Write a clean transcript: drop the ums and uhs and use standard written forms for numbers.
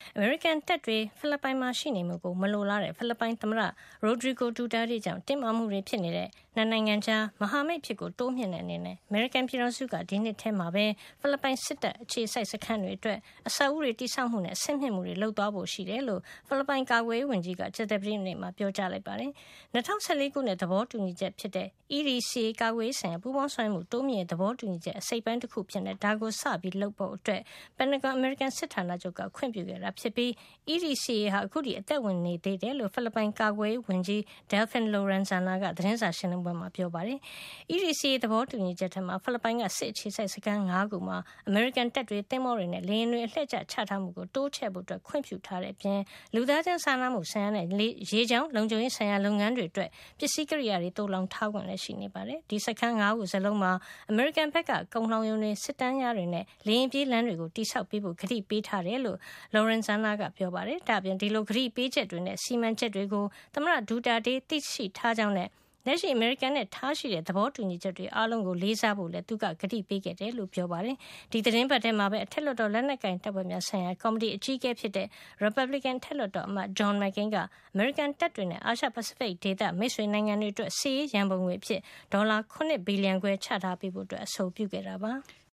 အမေရိကန်တပ်တွေဖိလစ်ပိုင်မှာရှိနေမှုကိုမလိုလားတဲ့ဖိလစ်ပိုင်သမ္မတရိုဒရီဂိုဒူတာတီကြောင့်တင်းမာမှုတွေဖြစ်နေတဲ့နှစ်နိုင်ငံကြားမဟာမိတ်ဖြစ်ကိုတိုးမြှင့်တဲ့အနေနဲ့အမေရိကန်ပြည်ထောင်စုကဒီနှစ်ထဲမှာပဲဖိလစ်ပိုင်စစ်တပ်အခြေစိုက်စခန်းတွေအတွက်အဆောက်အဦတွေတိစောက်မှုနဲ့ဆင့်မြင့်မှုတွေလုပ်သွားဖို့ရှိတယ်လို့ဖိလစ်ပိုင်ကာကွယ်ရေးဝန်ကြီးကကြာသပတေးနေ့မှာပြောကြားလိုက်ပါတယ်။2014ခုနှစ်သဘောတူညီချက်ဖြစ်တဲ့ EDCA ကာကွယ်ရေးဆိုင်ရာပူးပေါင်းဆောင်ရွက်မှုတိုးမြင့်သဘောတူညီချက်အစိပ်ပိုင်းတစ်ခုဖြစ်တဲ့ဒါကိုစပြီးလုပ်ဖို့အတွက်ပန်တဂွန်အမေရိကန်စစ်ဌာနချုပ်ကခွင့်ပြုခဲ့တာဖြစ်ပြီး EDCA ဟာအခုထိအသက်ဝင်နေသေးတယ်လို့ဖိလစ်ပိုင်ကာကွယ်ရေးဝန်ကြီး Delfin Lorenzana ကသတင်းစာရှင်းလင်းပွဲမှာပြောပါတယ်။ EDCA သဘောတူညီချက်ထဲမှာဖိလစ်ပိုင်ကစစ်အခြေစိုက်စခန်း9ခုမှာအမေရိကန်တပ်တွေသင်္ဘောတွေနဲ့လေယာဉ်တွေအလှည့်ကျချထားမှုကိုတိုးချဲ့ဖို့အတွက်ခွင့်ပြုထားတဲ့အပြင်လူသားချင်းစာနာမှုဆိုင်ရာနဲ့ရေကြောင်းလုံခြုံရေးဆိုင်ရာလုပ်ငန်းတွေအတွက်ပစ္စည်းကိရိယာတွေတိုးလောင်ထားခွင့်လည်းရှိနေပါတယ်။ဒီစခန်း9ခုစလုံးမှာအမေရိကန်ဘက်ကကုန်လှောင်ရုံတွေစစ်တမ်းများတွေနဲ့လေယာဉ်ပြေးလမ်းတွေကိုတိစောက်ပေးဖို့ကတိပေးထားတယ်လို့ Lorenzana ကပြောပါတယ်။ဒါ့အပြင်ဒီလိုကတိပေးချက်တွေနဲ့စီမံချက်တွေကိုသမ္မတဒူတာတေးသိရှိထားကြောင်းနဲ့လက်ရှိအမေရိကန်နဲ့ထားရှိတဲ့သဘောတူညီချက်တွေအားလုံးကိုလေးစားဖို့လည်းသူကကတိပေးခဲ့တယ်လို့ပြောပါတယ်။ဒီသတင်းပတ်ထဲမှာပဲအထက်လွှတ်တော်လက်နက်ကိုင်တပ်ဖွဲ့များဆိုင်ရာကော်မတီအကြီးအကဲဖြစ်တဲ့ Republican ထက်လွှတ်တော်အမတ် John McCain ကအမေရိကန်တပ်တွေနဲ့အာရှပစိဖိတ်ဒေသမိတ်ဆွေနိုင်ငံတွေအတွက်စစ်ရေးရန်ပုံငွေအဖြစ်ဒေါ်လာ9ဘီလီယံခွဲချထားပေးဖို့အဆိုပြုခဲ့တာပါ။